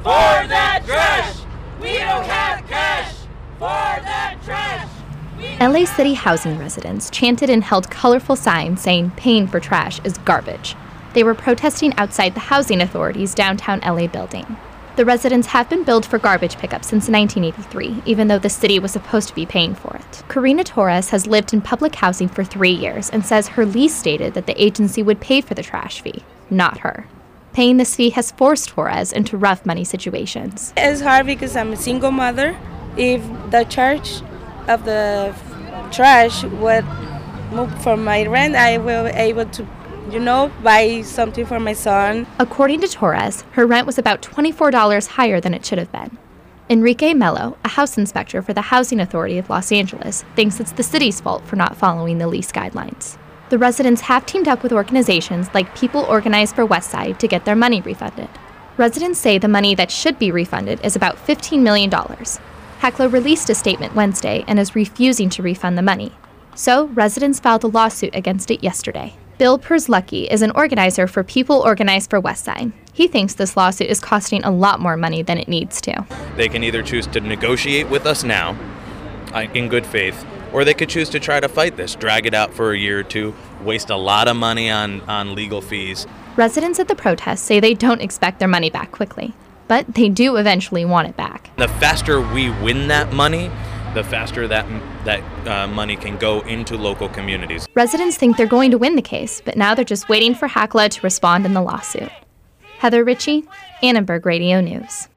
For that trash! We don't have cash! For that trash! LA City housing residents chanted and held colorful signs saying paying for trash is garbage. They were protesting outside the Housing Authority's downtown LA building. The residents have been billed for garbage pickup since 1983, even though the city was supposed to be paying for it. Karina Torres has lived in public housing for 3 years and says her lease stated that the agency would pay for the trash fee, not her. Paying this fee has forced Torres into rough money situations. It's hard because I'm a single mother. If the charge of the trash would move from my rent, I will be able to buy something for my son. According to Torres, her rent was about $24 higher than it should have been. Enrique Mello, a house inspector for the Housing Authority of Los Angeles, thinks it's the city's fault for not following the lease guidelines. The residents have teamed up with organizations like People Organized for Westside to get their money refunded. Residents say the money that should be refunded is about $15 million. HECLA released a statement Wednesday and is refusing to refund the money. So, residents filed a lawsuit against it yesterday. Bill Perslucky is an organizer for People Organized for Westside. He thinks this lawsuit is costing a lot more money than it needs to. They can either choose to negotiate with us now, in good faith, or they could choose to try to fight this, drag it out for a year or two, waste a lot of money on legal fees. Residents at the protest say they don't expect their money back quickly, but they do eventually want it back. The faster we win that money, the faster that money can go into local communities. Residents think they're going to win the case, but now they're just waiting for HECLA to respond in the lawsuit. Heather Ritchie, Annenberg Radio News.